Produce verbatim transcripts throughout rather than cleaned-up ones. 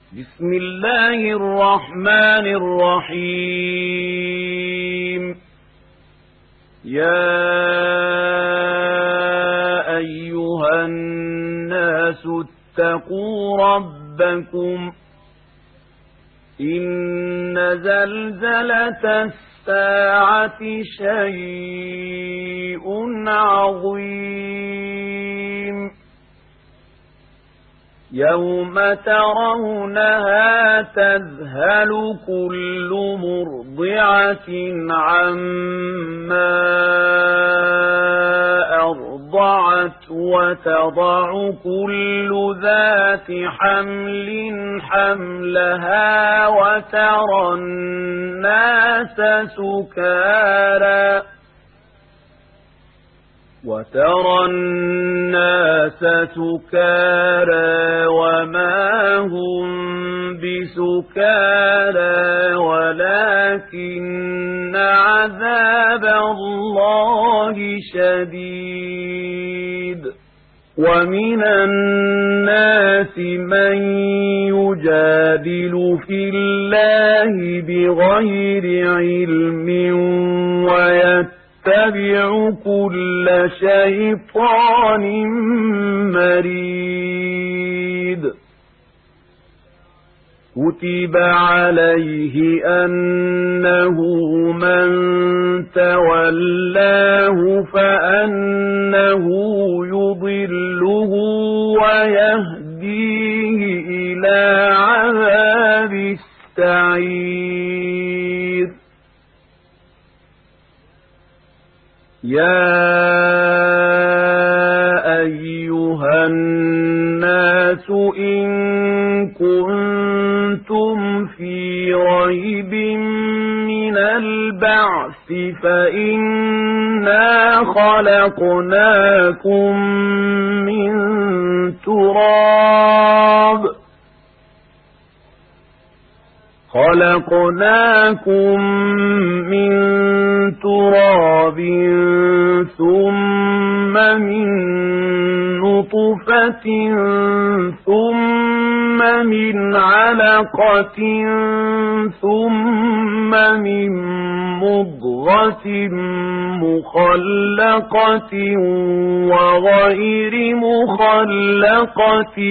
بسم الله الرحمن الرحيم. يا أيها الناس اتقوا ربكم إن زلزلة الساعة شيء عظيم يوم ترونها تذهل كل مرضعة عما أرضعت وتضع كل ذات حمل حملها وترى الناس سكارى وترى الناس سكارى وما هم بسكارى ولكن عذاب الله شديد. ومن الناس من يجادل في الله بغير علم ويتبع اتبع كل شيطان مريد. كتب عليه أنه من تولاه فأنه يضله ويهديه إلى عذاب السعير. يا أيها الناس إن كنتم في ريب من البعث فإنا خلقناكم من تراب خلقناكم من تراب ثم من نطفة ثم من علقة ثم من مضغة مخلقة وغير مخلقة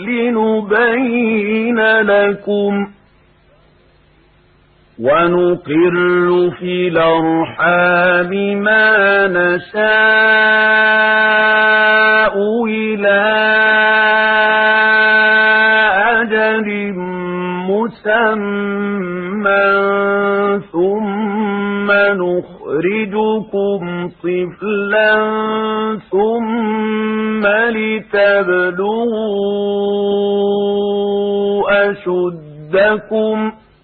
لنبين لكم ونقر في الأرحام ما نشاء إلى أجل مسمى ثم نخرجكم طفلا ثم لتبلغوا أشدكم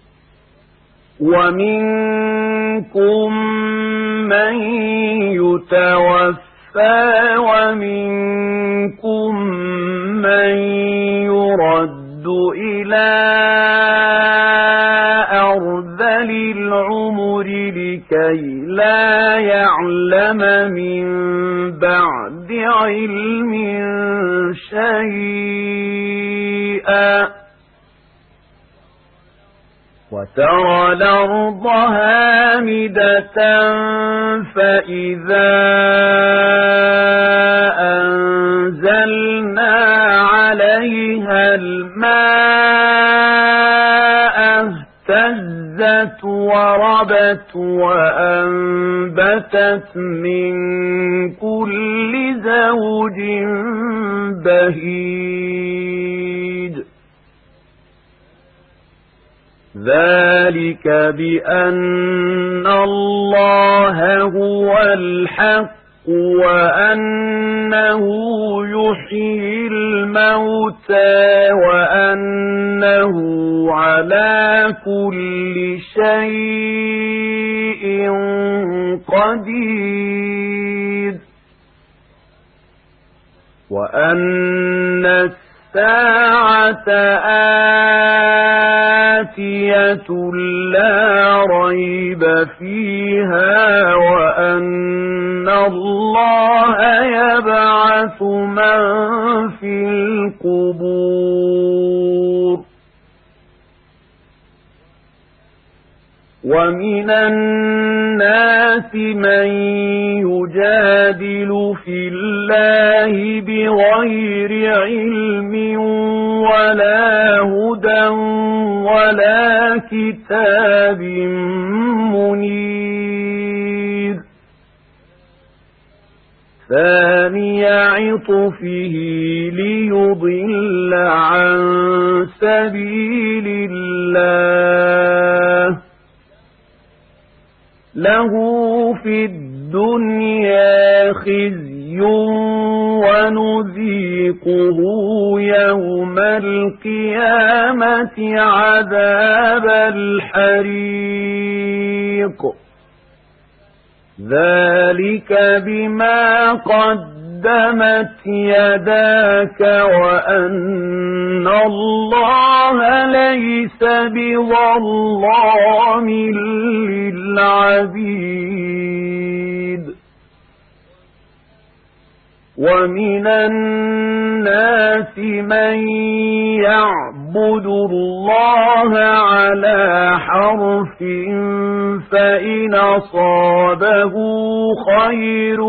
ومنكم من يتوفى ومنكم من يرد إلى أرذل العمر لكي لا يعلم من بعد علم شيئا. وترى الأرض هامدة فإذا أنزلنا عليها الماء اهتزت وربت وأنبتت من كل زوج بهيج. ذلك بأن الله هو الحق وأنه يحيي الموتى وأنه على كل شيء قدير وأن الساعة آتية لا ريب فيها وأن الله يبعث من في القبور ومن الناس من يجادل في الله بغير علم ولا هدى ولا كتاب منير ثاني عطفه ليضل عن سبيل الله له في الدنيا خزي ونذيقه يوم القيامة عذاب الحريق ذلك بما قدمت يداك وأن الله ليس بظلام للعبيد ومن الناس من يعبد الله على حرف فإن أصابه خير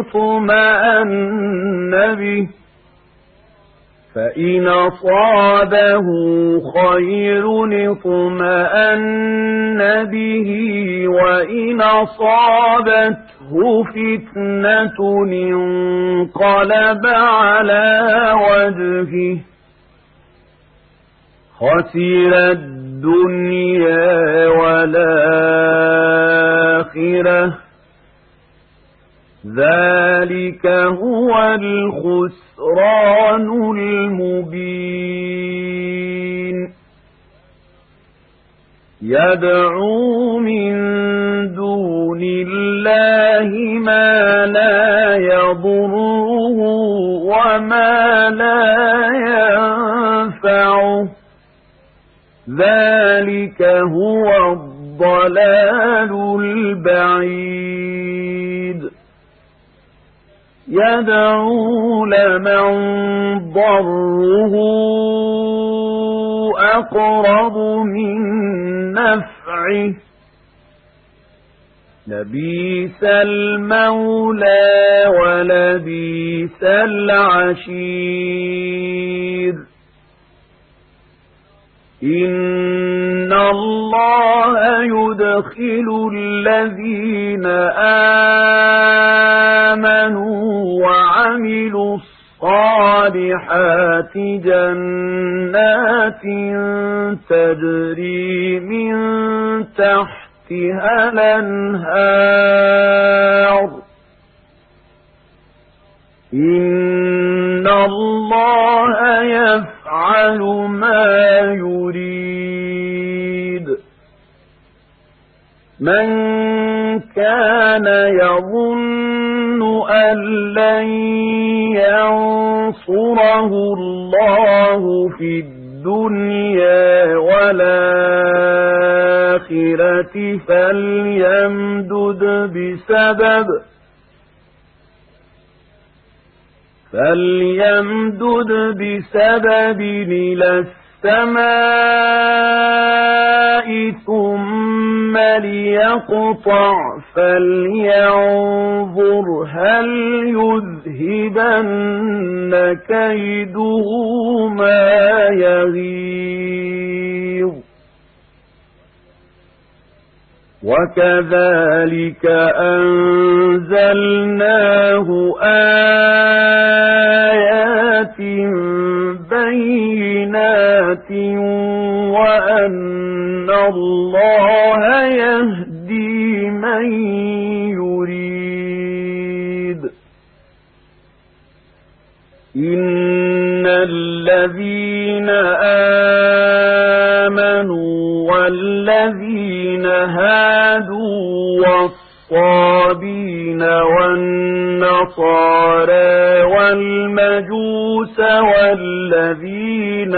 اطمأن به فإن أصابه خير اطمأن به وإن أصابته فتنة انقلب على وجهه خسر الدنيا والآخرة ذلك هو الخسران المبين يدعو من دون الله ما لا يضره وما لا ينفعه ذلك هو الضلال البعيد يدعو لمن ضره أقرب من نفعه لبئس المولى ولبئس العشير إن الله يدخل الذين آمنوا وعملوا الصالحات جنات تجري من تحتها الأنهار إن الله يفعل ما يريد من كان يظن أن لن ينصره الله في الدنيا والآخرة فليمدد بسبب فليمدد بسبب إلى السماء ثم ليقطع فلينظر هل يذهبن كيده ما يغيظ وكذلك أنزلناه آيات بينات وأن الله يهدي من يريد إن الذين آمنوا والذين هادوا والصابين والنصارى والمجوس والذين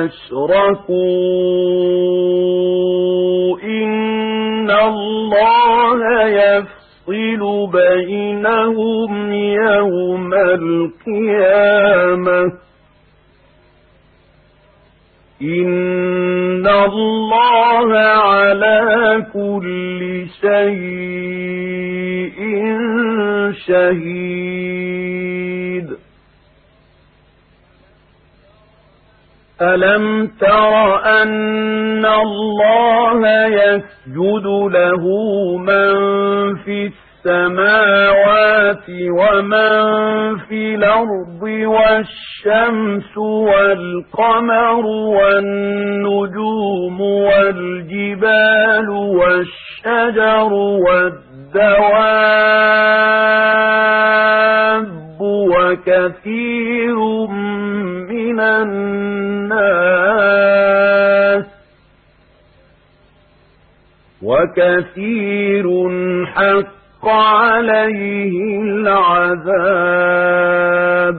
أشركوا إن الله يفصل بينهم يوم القيامة إن إن الله على كل شيء شهيد ألم تر أن الله يسجد له من في السماوات ومن في الأرض والشمس والقمر والنجوم والجبال والشجر والدواب وكثير من الناس وكثير حق عليه العذاب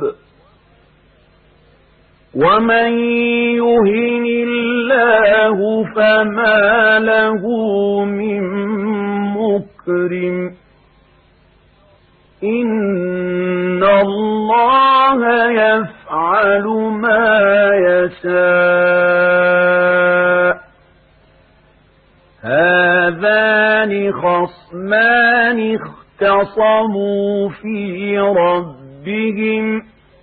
ومن يهن الله فما له من مكرم إن الله يفعل ما يشاء هذان خصمان اختصموا في ربهم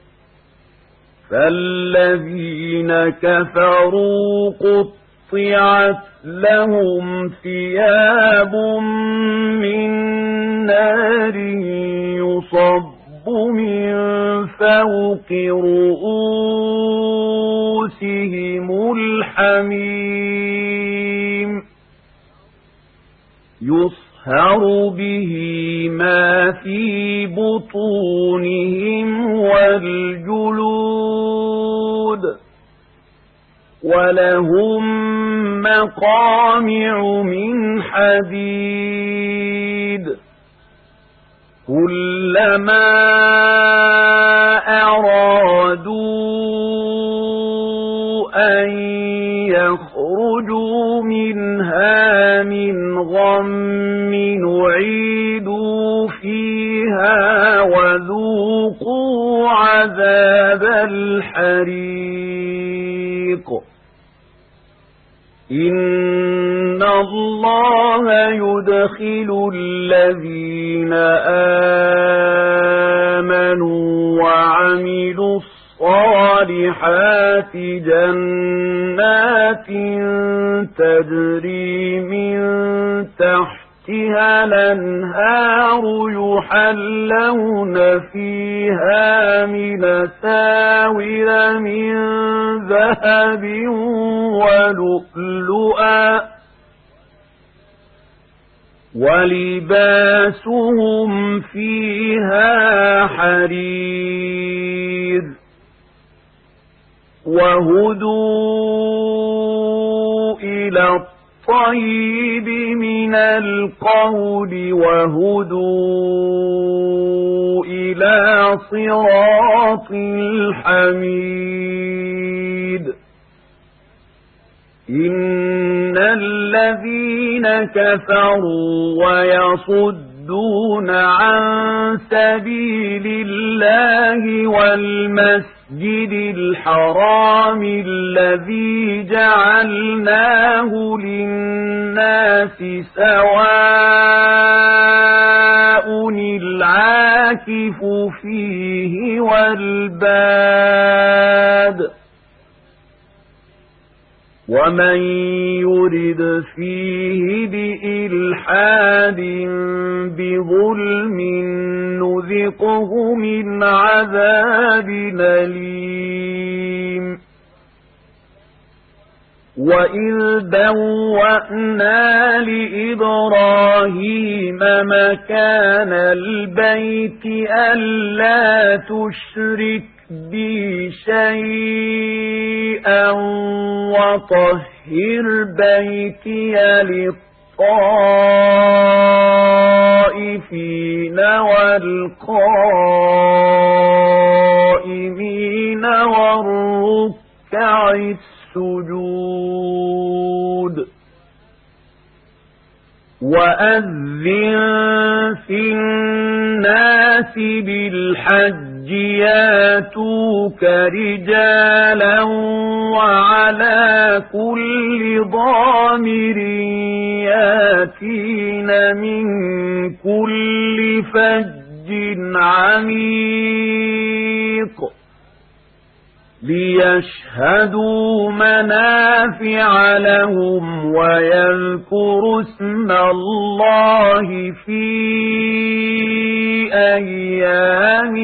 فالذين كفروا قطعت لهم ثياب من نار يصب من فوق رؤوسهم الحميم يصهر به ما في بطونهم والجلود ولهم مقامع من حديد كلما أرادوا أن يخرجوا منها من غم نعيدوا فيها وذوقوا عذاب الحريق إن الله يدخل الذين آمنوا وعملوا الصالحات جنات تجري من تحتها الأنهار يحلون فيها من أساور من ذهب ولؤلؤا ولباسهم فيها حرير وهدوا إلى الطيب من القول وهدوا إلى صراط الحميد إن الذين كفروا ويصدون عن سبيل الله والمسجد الحرام الذي جعلناه للناس سواء العاكف فيه والباد ومن يرد فيه بإلحاد بظلم نذقه من عذاب أليم وإذ بوأنا لإبراهيم مكان البيت ألا تشرك بي شيئا وطهر بيتي للطائفين والقائمين والركع السجود وأذن في الناس بالحج ياتوك رجالا وعلى كل ضامر ياتين من كل فج عميق ليشهدوا منافع لهم ويذكروا اسم الله في أيام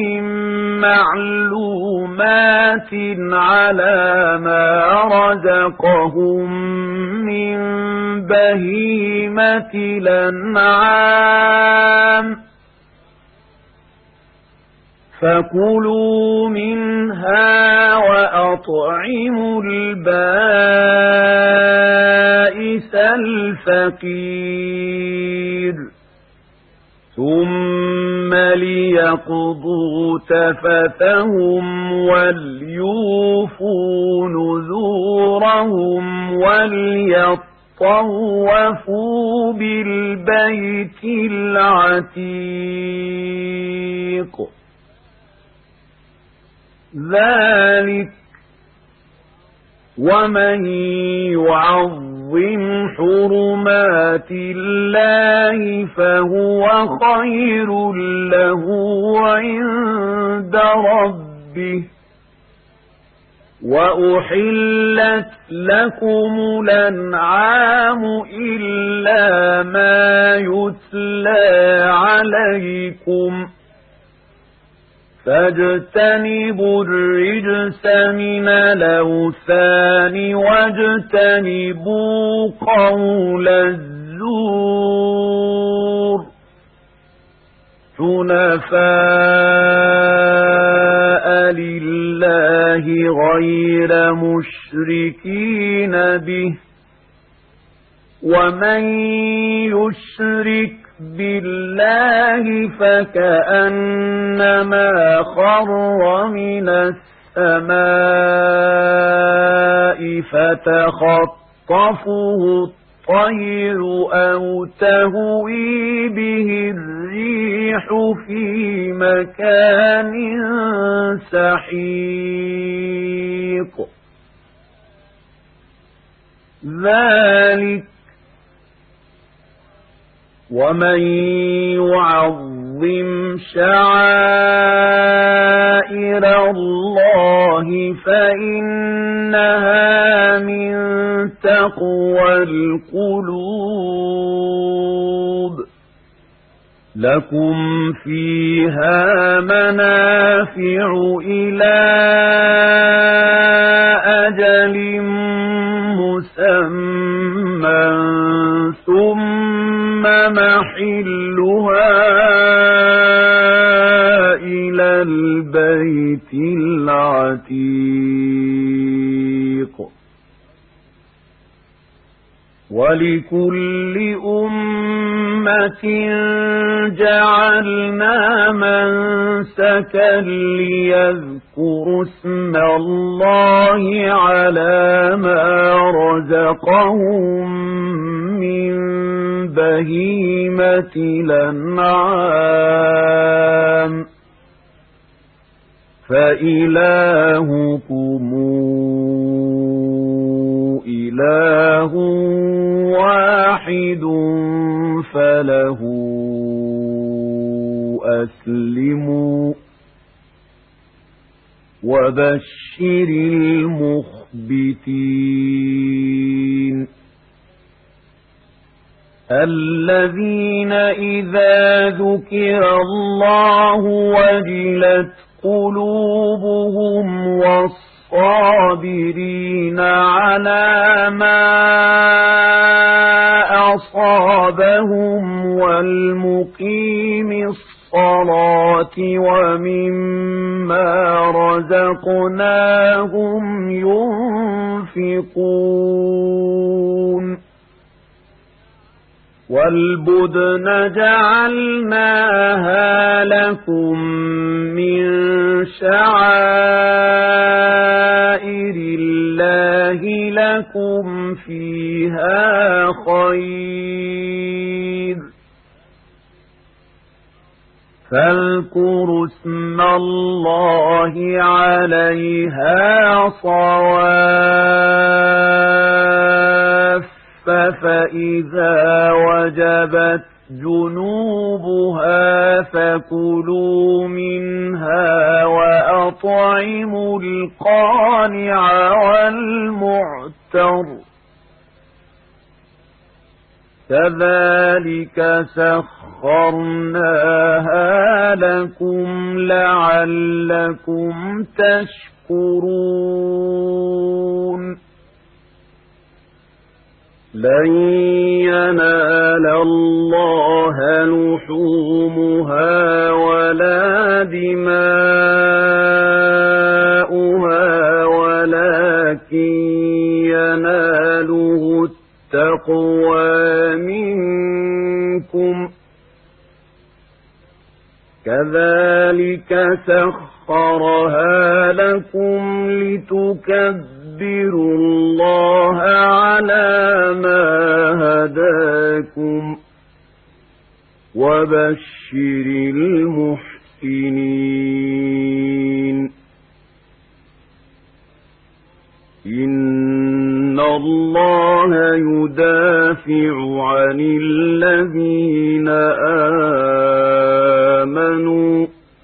معلومات على ما رزقهم من بهيمة الأنعام فكلوا منها وأطعموا البائس الفقير ثم ليقضوا تفثهم وليوفوا نذورهم وليطوفوا بالبيت العتيق ذلك ومن يعظم حرمات الله فهو خير له عند ربه وأحلت لكم الأنعام إلا ما يتلى عليكم فاجتنبوا الرجس من الأوثان واجتنبوا قول الزور حنفاء لله غير مشركين به ومن يشرك بالله فكأنما خر من السماء فتخطفه الطير أو تهوي به الريح في مكان سحيق ذلك ومن يعظم شعائر الله فإنها من تقوى القلوب لكم فيها منافع إلى أجل مسمى ثم محلها إلى البيت العتيق ولكل أمة جعلنا منسكا ليذكروا اسم الله على ما رزقهم من بهيمة الأنعام فإلهكم إله واحد فله أسلموا وبشر المخبتين الذين إذا ذكر الله وجلت قلوبهم والصابرين على ما أصابهم والمقيم الصلاة ومما رزقناهم ينفقون والبدن جعلناها لكم من شعائر الله لكم فيها خير فاذكروا اسم الله عليها صواف فإذا وجبت جنوبها فكلوا منها وأطعموا القانع والمعتر كذلك سخرناها لكم لعلكم تشكرون لن ينال الله لحومها ولا دماؤها ولكن يناله التقوى منكم كذلك سخرها لكم لتكبروا الله على ما هداكم وبشر المحسنين إن الله يدافع عن الذين آمنوا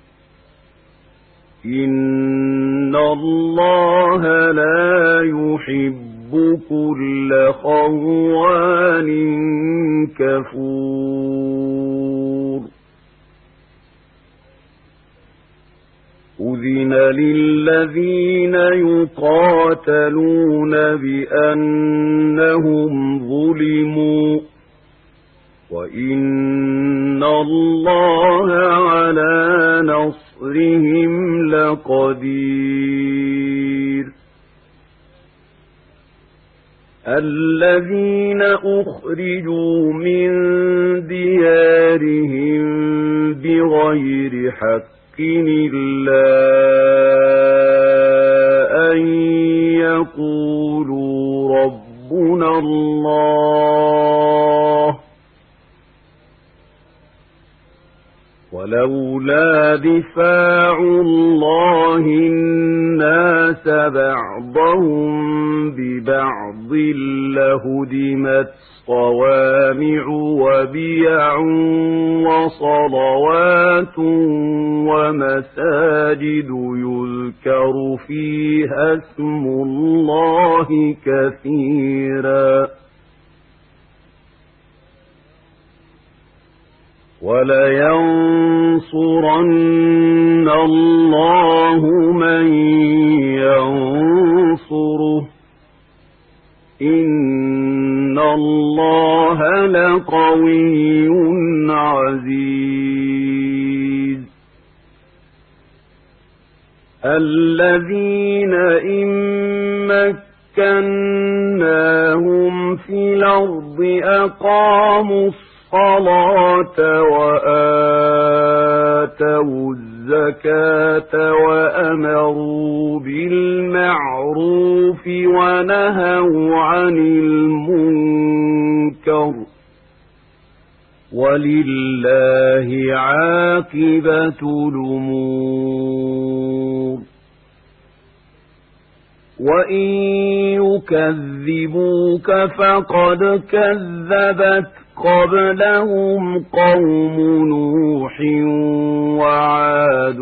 إن الله لا يحب كل خوان كفور أذن للذين يقاتلون بأنهم ظلموا وإن الله على نصرهم لقدير الذين أخرجوا من ديارهم بغير حق إلا أن يقولوا ربنا الله ولولا دفاع الله الناس بعضهم ببعض لهدمت صوامع وبيع وصلوات ومساجد يذكر فيها اسم الله كثيرا ولينصرن الله من ينصره إن الله لقوي عزيز الذين إن مكناهم في الأرض أقاموا الصلاة وآتوا الزكاة وأمروا بالمعروف ونهوا عن المنكر ولله عاقبة الأمور وإن يكذبوك فقد كذبت قبلهم قوم نوح وعاد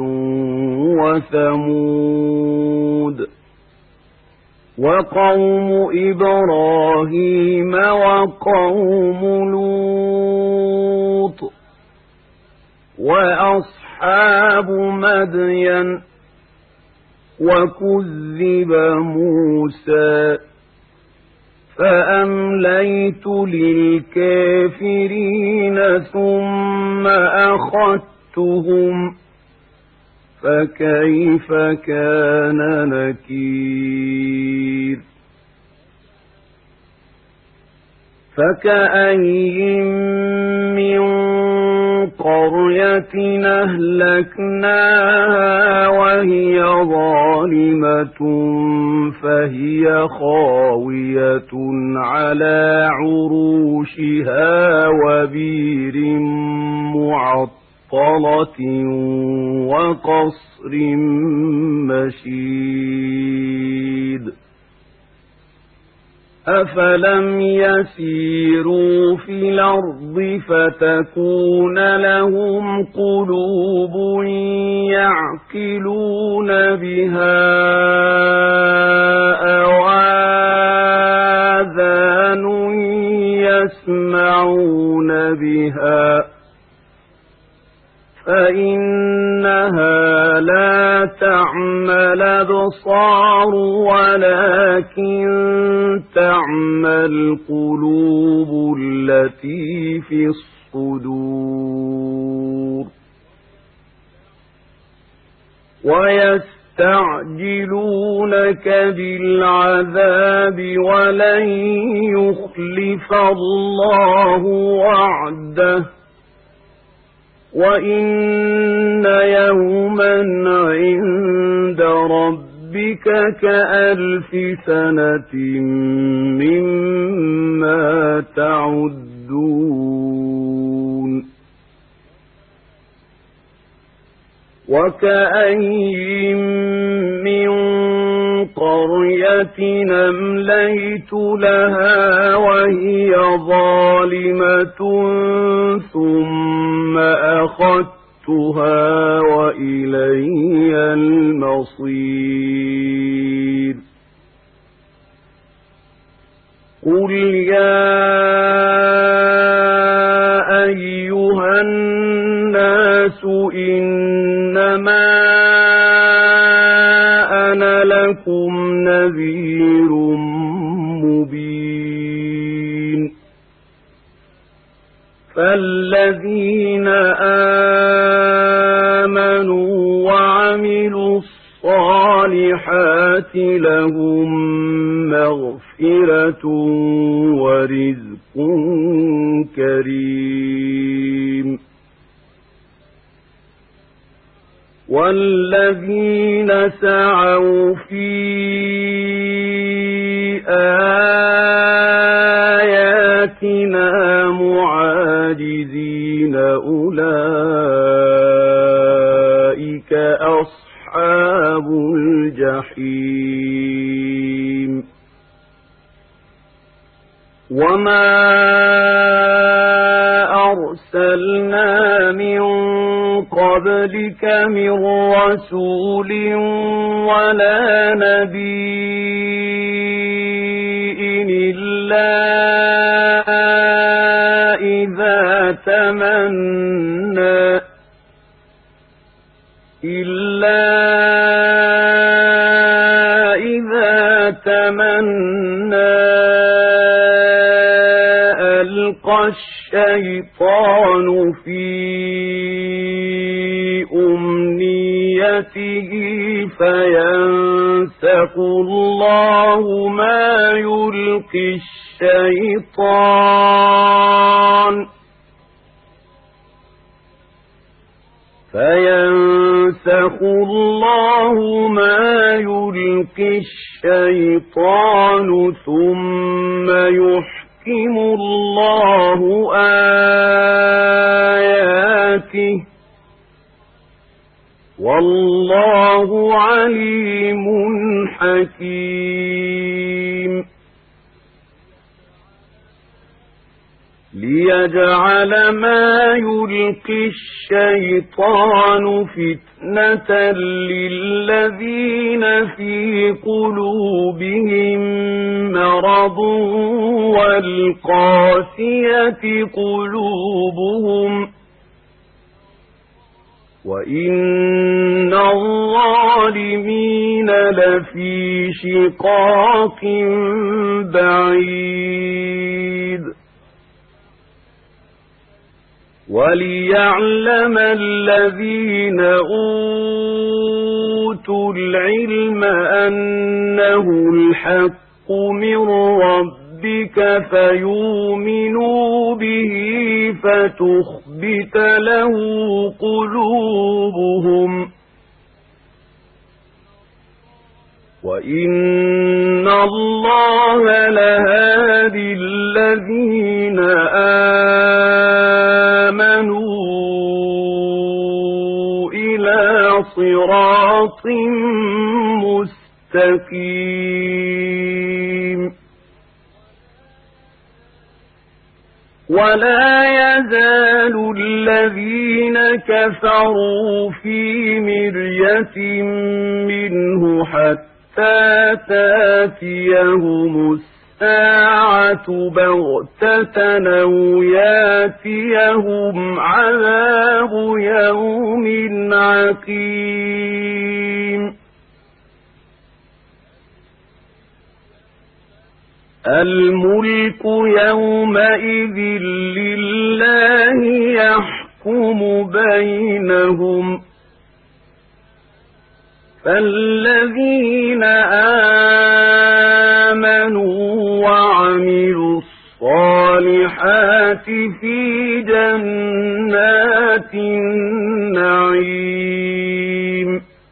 وثمود وقوم إبراهيم وقوم لوط وأصحاب مدين وكذب موسى فأمليت للكافرين ثم أخذتهم فكيف كان نكير فكأي من قرية أهلكناها وهي ظالمة فهي خاوية على عروشها وبير معطل مُفَصَّلَةٍ وَقَصْرٍ مَّشِيدٍ أَفَلَمْ يَسِيرُوا فِي الْأَرْضِ فَتَكُونَ لَهُمْ قُلُوبٌ يَعْقِلُونَ بِهَا أَوْ آذَانٌ يَسْمَعُونَ بِهَا فَإِنَّهَا لَا تَعْمَى الْأَبْصَارُ وَلَكِن تَعْمَى الْقُلُوبُ الَّتِي فِي الصُّدُورِ وَيَسْتَعْجِلُونَكَ بِالْعَذَابِ وَلَن يُخْلِفَ اللَّهُ وَعْدَهُ وَإِنَّ يَوْمًا عِندَ رَبِّكَ كَأَلْفِ سَنَةٍ مِّمَّا تَعُدُّونَ وَكَأَيِّن مِّن قَرْيَةٍ أَمْلَيْتُ لَهَا وَهِيَ ظَالِمَةٌ ثُمَّ أَخَذْتُهَا وَإِلَيَّ الْمَصِيرُ قُلْ يَا أَيُّهَا النَّاسُ إِنَّمَا أَنَا لَكُمْ نَذِيرٌ مُبِينٌ فَالَّذِينَ آمَنُوا وَعَمِلُوا الصَّالِحَاتِ لَهُم مَّغْفِرَةٌ وَرِزْقٌ كَرِيمٌ وَالَّذِينَ سَعَوْا فِي آيَاتِنَا مُعَاجِزِينَ أُولَئِكَ أَصْحَابُ الْجَحِيمِ وَمَا أَرْسَلْنَا مِن قَبْلِكَ مِن رَّسُولٍ وَلَا نَبِيٍّ إِلَّا إِذَا تَمَنَّى إِلَّا إِذَا تَمَنَّى أَلْقَى الشَّيْطَانُ فِي أُمْنِيَّتِهِ فَيَنسَخُ اللَّهُ مَا يُلْقِي الشَّيْطَانُ فَيَنسَخُ اللَّهُ مَا يُلْقِي الشَّيْطَانُ ثُمَّ يُحْكِمُ اللَّهُ آيَاتِهِ وَاللَّهُ عَلِيمٌ حَكِيمٌ لِيَجْعَلَ مَا يُلْقِي الشَّيْطَانُ فِتْنَةً لِّلَّذِينَ فِي قُلُوبِهِم مَّرَضٌ وَالْقَاسِيَةِ قُلُوبُهُمْ وَإِنَّ الظَّالِمِينَ لَفِي شِقَاقٍ بَعِيدٍ وَلِيَعْلَمَ الَّذِينَ أُوتُوا الْعِلْمَ أَنَّهُ الْحَقُّ مِنْ رَبِّكَ فَيُؤْمِنُوا بِهِ فَتُخْبِتَ لَهُ قُلُوبُهُمْ وَإِنَّ اللَّهَ لَهَادِي الَّذِينَ آمَنُوا مستقيم ولا يزال الذين كفروا في مرية منه حتى تاتيهم الساعة بغتة أو ياتيهم عذاب يوم عقيم الملك يومئذ لله يحكم بينهم فالذين آمنوا وعملوا الصالحات في جنات النعيم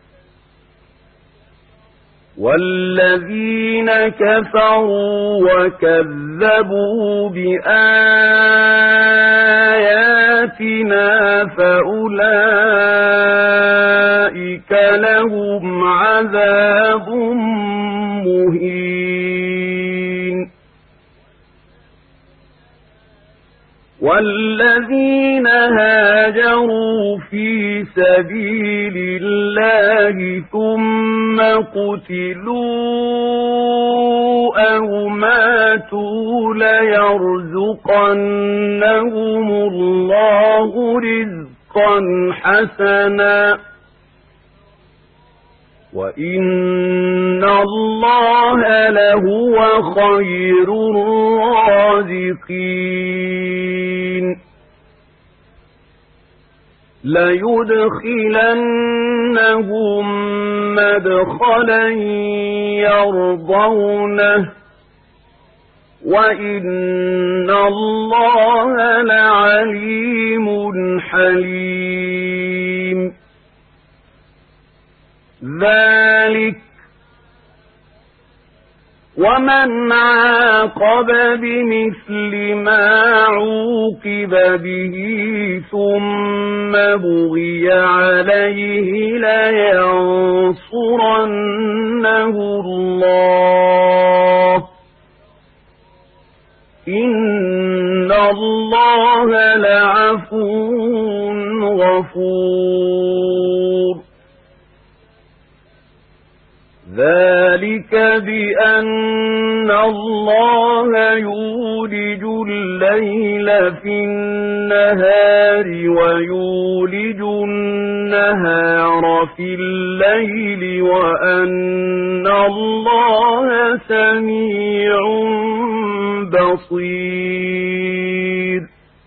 والذين كفروا وكذبوا بآياتنا فأولئك لهم عذاب مهين والذين هاجروا في سبيل الله ثم قتلوا أو ماتوا ليرزقنهم الله رزقا حسنا وإن الله لهو خير الرازقين ليدخلنهم مدخلا يرضونه وإن الله لعليم حليم ذلك ومن عاقب بمثل ما عوقب به ثم بغي عليه لينصرنه الله إن الله لعفو غفور ذلك بأن الله يولج الليل في النهار ويولج النهار في الليل وأن الله سميع بصير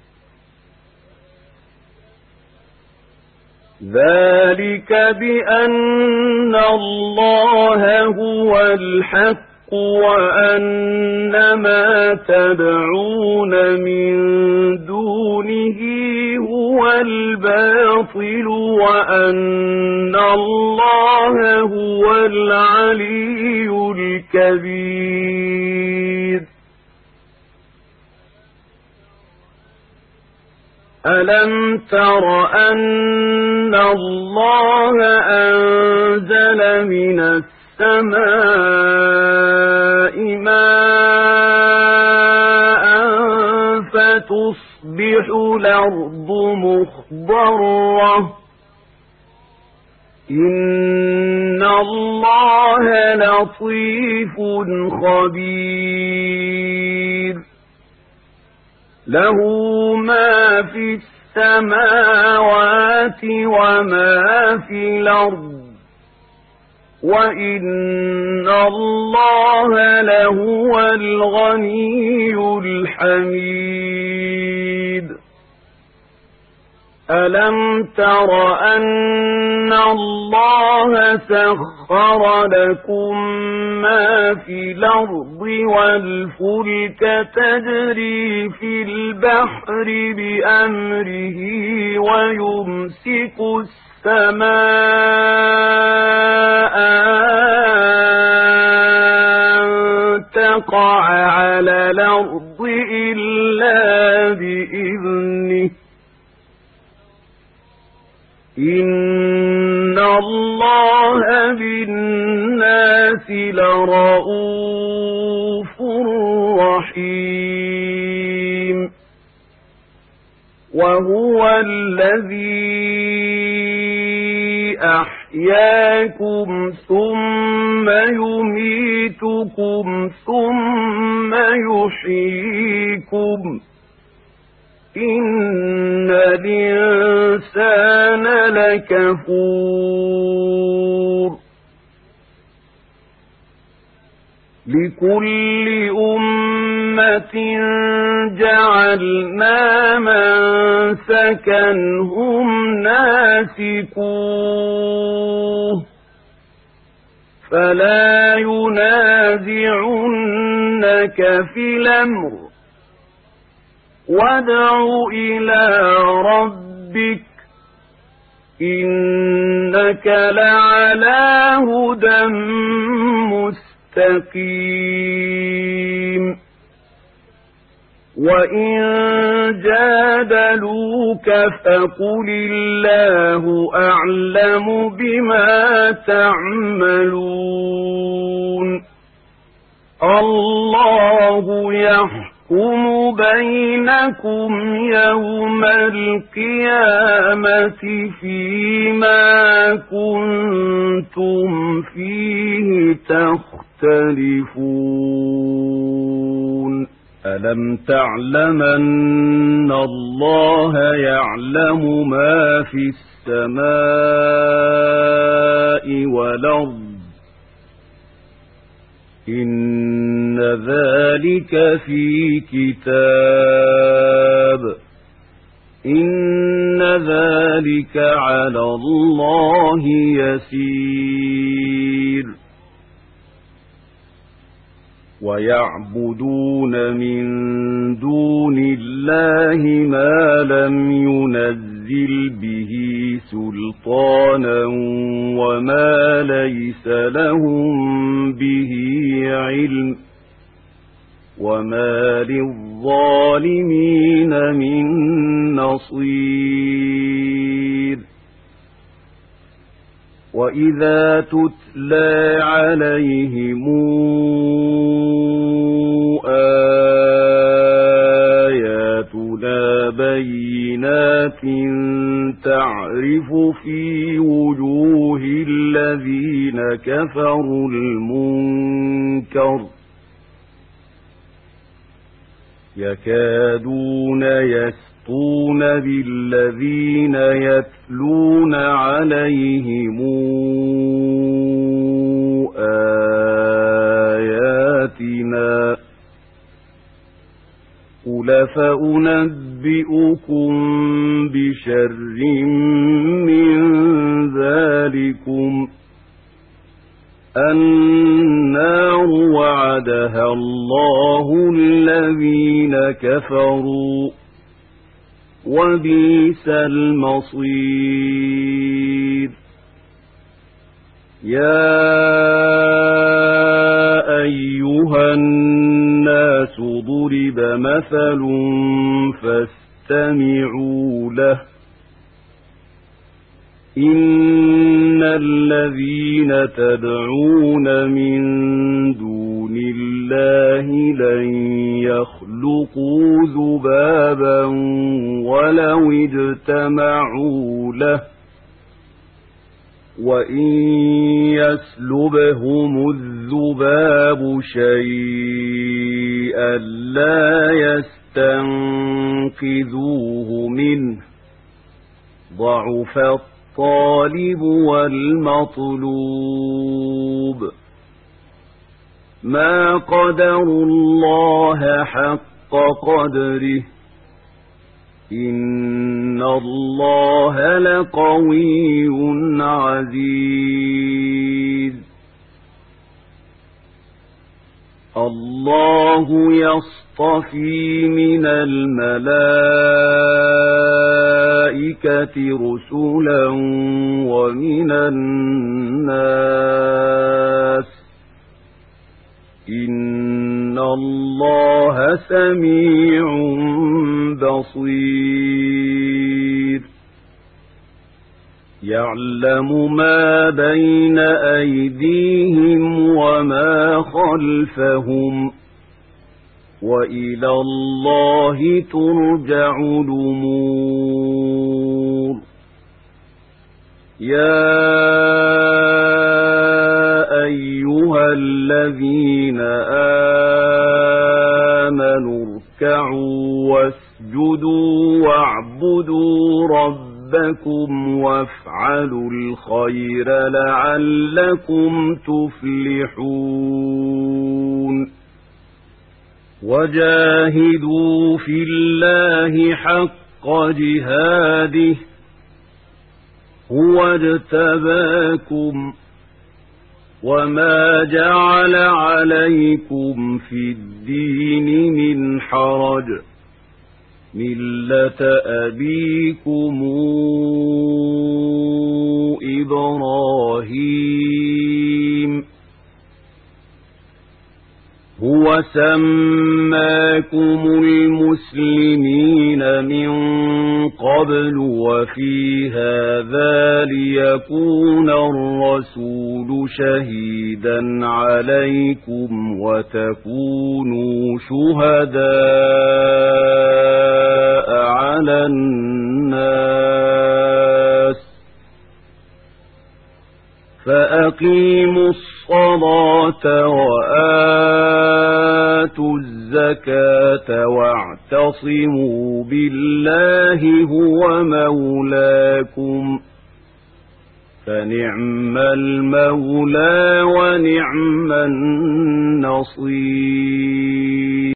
ذلك بأن الله هو الحق وأن ما تدعون من دونه هو الباطل وأن الله هو العلي الكبير ألم تر أن الله أنزل من السماء ماء فتصبح الأرض مخضرة إن الله لطيف خبير له ما في السماوات وما في الأرض وإن الله لهو الغني الحميد ألم تر أن الله سخر لكم ما في الأرض والفلك تجري في البحر بأمره ويمسك السماء أن تقع على الأرض إلا بإذنه إن اللَّهَ بِالنَّاسِ لَرَءُوفٌ رَحِيمٌ وَهُوَ الَّذِي أَحْيَاكُمْ ثُمَّ يُمِيتُكُمْ ثُمَّ يُحْيِيكُمْ إِنَّ الْإِنسَانَ لَكَفُورٌ لِكُلِّ أُمَّةٍ جَعَلْنَا مَنسَكًا هُمْ نَاسِكُوهُ فَلَا يُنَازِعُنَّكَ فِي الْأَمْرِ وَادْعُ إِلَى رَبِّكَ إِنَّكَ لَعَلَى هُدًى مُسْتَقِيمٍ وَإِن جَادَلُوكَ فَقُلِ اللَّهُ أَعْلَمُ بِمَا تَعْمَلُونَ اللَّهُ يَحْكُمُ بَيْنَكُمْ يَوْمَ الْقِيَامَةِ فِيمَا كُنتُمْ فِيهِ تَخْتَلِفُونَ أَلَمْ تَعْلَمَنَّ اللَّهَ يَعْلَمُ مَا فِي السَّمَاءِ وَالْأَرْضِ إِنَّ ذَلِكَ فِي كِتَابٍ إِنَّ ذَلِكَ عَلَى اللَّهِ يَسِيرٌ وَيَعْبُدُونَ مِن دُونِ اللَّهِ مَا لَمْ يُنَزِّلْ بِهِ سُلْطَانًا وَمَا لَيْسَ لَهُم بِهِ عِلْمٌ وَمَا لِلظَّالِمِينَ مِن نَّصِيرٍ وَإِذَا تُتْلَى عَلَيْهِمْ آيَاتُنَا بَيِّنَاتٍ تَعْرِفُ فِي وُجُوهِ الَّذِينَ كَفَرُوا الْمُنكَرَ يَكَادُونَ يَسْطُونَ بِالَّذِينَ يَتْلُونَ عَلَيْهِمْ آيَاتِنَا قُلْ فَأُنَبِّئُكُم بِشَرٍّ مِّن ذَلِكُمْ النَّارُ وَعَدَهَا اللَّهُ الَّذِينَ كَفَرُوا وَبِئْسَ الْمَصِيرُ يَا أَيُّهَا النَّاسُ ضُرِبَ مَثَلٌ فَاسْتَمِعُوا لَهُ إِنَّ الَّذِينَ تَدْعُونَ مِن دُونِ اللَّهِ لَن يَخْلُقُوا ذُبَابًا وَلَوِ اجْتَمَعُوا لَهُ وَإِن يَسْلُبْهُمُ الذُّبَابُ شَيْئًا لَّا يَسْتَنقِذُوهُ مِنْهُ ضَعُفَ الطَّالِبُ وَالْمَطْلُوبُ مَا قَدَرُوا اللَّهَ حَقَّ قَدْرِهِ إِنَّ اللَّهَ لَقَوِيٌّ عَزِيزٌ اللَّهُ يَصْطَفِي مِنَ الْمَلَائِكَةِ رُسُلًا وَمِنَ النَّاسِ إِنَّ اللَّهَ سَمِيعٌ بَصِيرٌ يعلم ما بين أيديهم وما خلفهم وإلى الله ترجع الأمور يا أيها الذين آمنوا اركعوا واسجدوا واعبدوا ربكم وافعلوا الخير لعلكم تفلحون وجاهدوا في الله حق جهاده هو اجتباكم وما جعل عليكم في الدين من حرج ملة أبيكم إبراهيم هو سماكم المسلمين من قبل وفي هذا ليكون الرسول شهيدا عليكم وتكونوا شهداء على الناس فأقيموا الصلاة وآتوا الزكاة واعتصموا بالله هو مولاكم فنعم المولى ونعم النصير